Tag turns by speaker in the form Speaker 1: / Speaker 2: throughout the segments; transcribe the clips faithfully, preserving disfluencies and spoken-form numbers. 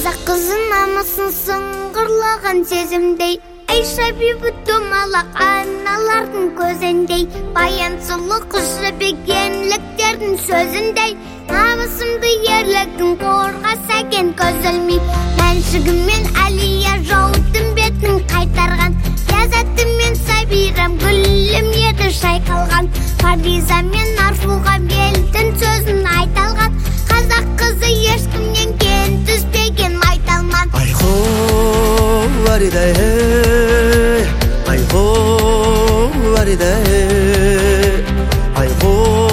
Speaker 1: Қазақ қызы намысын сыңғырлаған сезімдей, Айша бибі домалақ аналардың көзіндей, баян сұлу қыз жібегенліктердің сөзіндей, намысымды ерлігін қорғаса екен көз ілмей. Мәншігімен Әлия жаудың бетін қайтарған, ләззатымен Сабирам гүлім еді шайқалған, Фариза мен Арфуға белдің сөзін айталған, қазақ қызы ешкімнен кем түспеген майталман.
Speaker 2: Айхо Фарида Айхо Фарида Айхо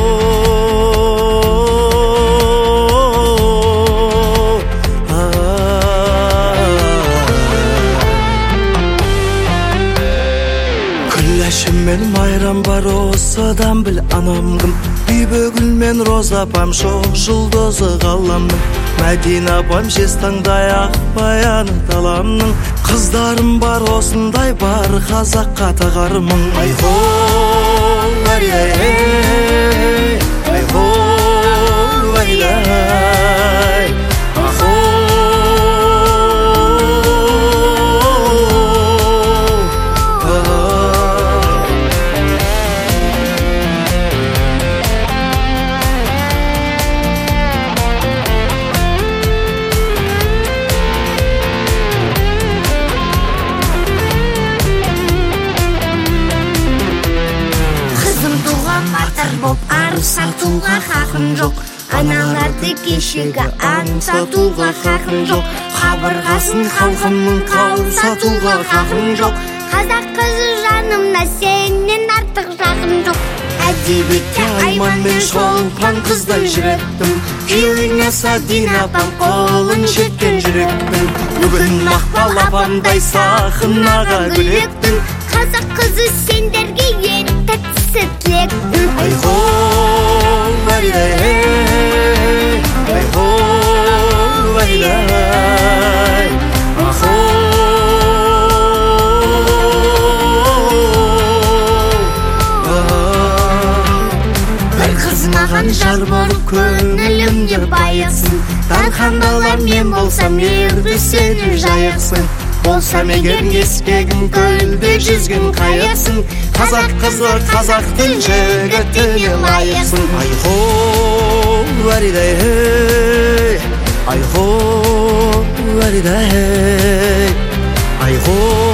Speaker 2: Күләшіммен майрам бар осыдан біл анамгім, Бибігүл мен Роза апам шоқ жұлдызы ғаламның, Мәдина апам жез таңдай ақ баяны таламның, қыздарым бар осындай бар қазаққа тағармын. Айхо Фарида Айхо Фарида Айхо
Speaker 1: Сатуға хақын жоқ, аналарды кешегі аң сатуға хақын жоқ, қабырғасын халқымның қау сатуға хақын жоқ, қазақ қызы жанымда сенен артық жақын жоқ. Әдебиетте Айман мен Шолпан қыздай жүректім, күйеуіне Садина апам қолын жеткен жүректім, бүгін Мақпал апамдай сахнаға гүлектің, қазақ қызы сендерге ең тәттісі тілектің.
Speaker 2: Айхо Фарида Айхо Фарида Айхо
Speaker 1: Бір қыз маған жар болып көңілімде байықсын, дархандалар мен болсам ерді сені жайықсын, болсам егер ескегім көлде жүзген қайықсын, қазақ қызы қазақтың жігітіне лайықсын.
Speaker 2: Айхо Фарида Айхо Фарида Айхо